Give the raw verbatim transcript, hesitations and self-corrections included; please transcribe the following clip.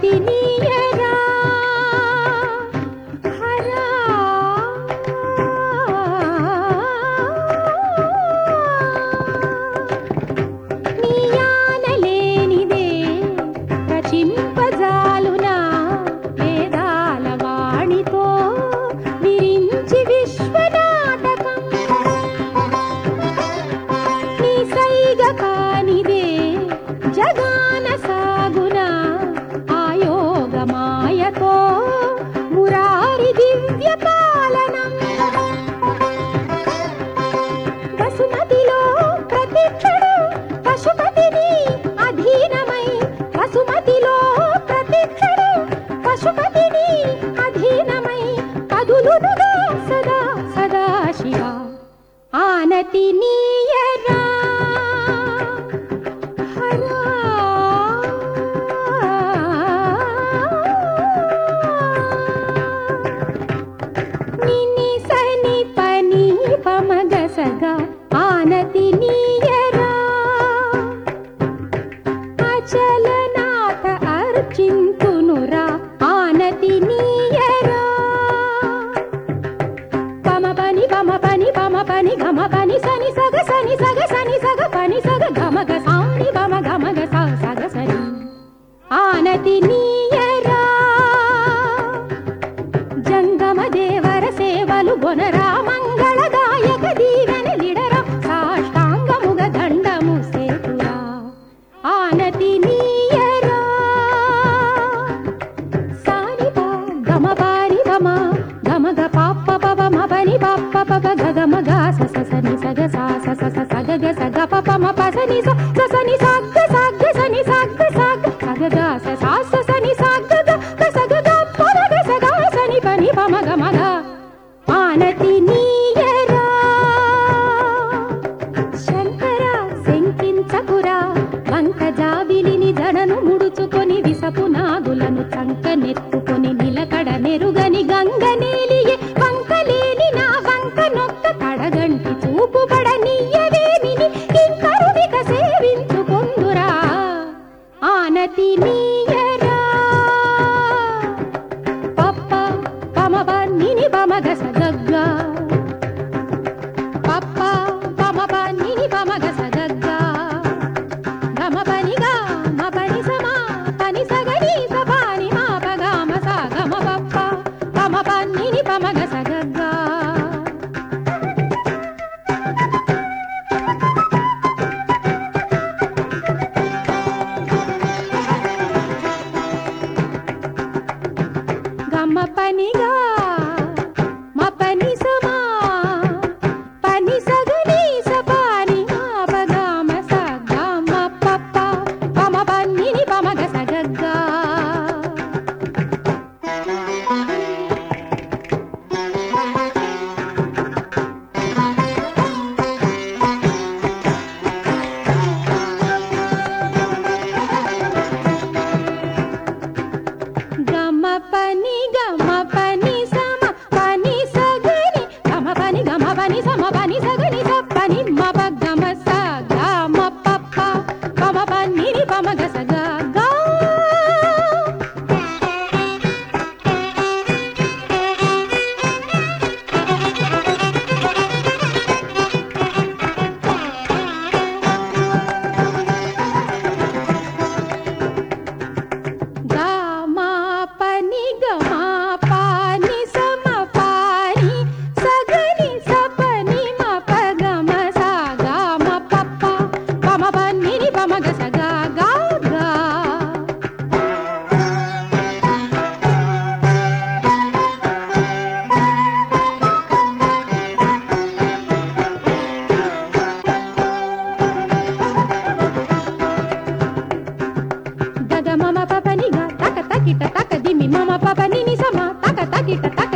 ఆనతి నీయరా హరా నీయానలేనిదే రచింపజాలునా వేదాల వాణితో విరించి విశ్వనాటకం నీ సైగ కానిదే జగాన సాగునా ఆయోగ మాయతో మురారి దివ్య పాలనం వసుమతిలో ప్రతిక్షణం పశుపతిని అధీనమై వసుమతిలో ప్రతిక్షణం పశుపతిని అధీనమై కదులునుగా సదా సదా శివ ఆనతి నీయరా హరా నిని సని పని పమగ సగా ఆనతి నీయరా అచలనాథ అర్చింతునురా ఆనతి నీయరా పమ పని పమ పని పమ పని గమ పని సని సగ సని సగ సని సగ పని సగ గమ గ సాని పమ గమ గ స సగ సని ఆనతి నీయరా జంగమ దేవర సేవలు గొనరా మంగళదాయక దీవెనలిడరా సాష్టాంగముగ దండము సేతురా ఆనతి నీయరా సాని ప గమ పారి పమ గమ గ పాప పవ మ పని పాప పవ గ గమ గ స స సని సగ సా స స స సగ గ సగ ప ప మ ప సని స స సని సగ సగ సని సగ సగ సగ గ స సా స సని సగ గ గ సగ గ ప గ సగ సని పని ప మ గ మ గ ఆనతి నీయరా శంకర శంకించకురా వంక జాబిలిని జడను ముడుచుకొని విసపు నాగులను చంక నెత్తుకొని నిలకడ నెరుగని గంగ నేలియే వంకలేని నా వంక నొక్క తడగంటి చూపుబడ నీయవేమిని కింకరునిక సేవించుకొందురా ఆనతి నీయరా పప్ప పమ ప నిని పమ గ స గ గ పప్ప పమ ప నిని పమ గ స గ గ గమ పని గ మ పని స మ పని స గ ని స ప ని మ ప గ మ స గ మ పప్ప పమ ప నిని పమ గ స గ గ గమ పని గ మ పని స మ పని స గ ని స ప ని మ ప గ మ స గ మ పప్ప పమ ప నిని పమ గ స గ గ గమ పని గమ పని సమ పని సగని గమ పని గమ పని సమ పని సగని స పని మ ప గమ స గ మ పప్ప పమ ప నిని పమ గ స గ గ గ మ పని గ మ పని సమ పని సగని స పని మ ప గ మ స గ మ పప్ప పమ ప నిని పమ గ స గ గ గ గగ మమ పప ని గ తక తకిట తక దిమి మమ పప నిని సమ తక తకిట తక